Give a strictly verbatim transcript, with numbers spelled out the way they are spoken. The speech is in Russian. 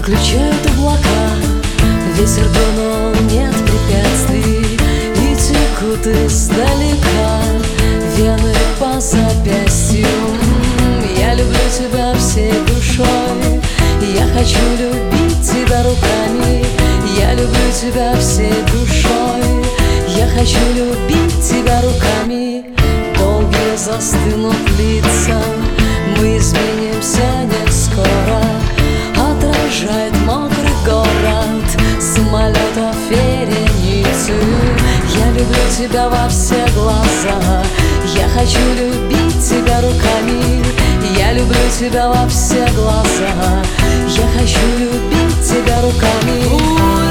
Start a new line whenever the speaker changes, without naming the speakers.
Выключают облака, ветер дунул, нет препятствий, и текут издалека вены по запястью. Я люблю тебя всей душой, я хочу любить тебя руками. Я люблю тебя всей душой, я хочу любить тебя руками. Долгие застынут лица, мы изменимся не скоро. Отражает мокрый город самолетов вереницу. Я люблю тебя во все глаза, я хочу любить тебя руками. Я люблю тебя во все глаза, я хочу любить тебя руками.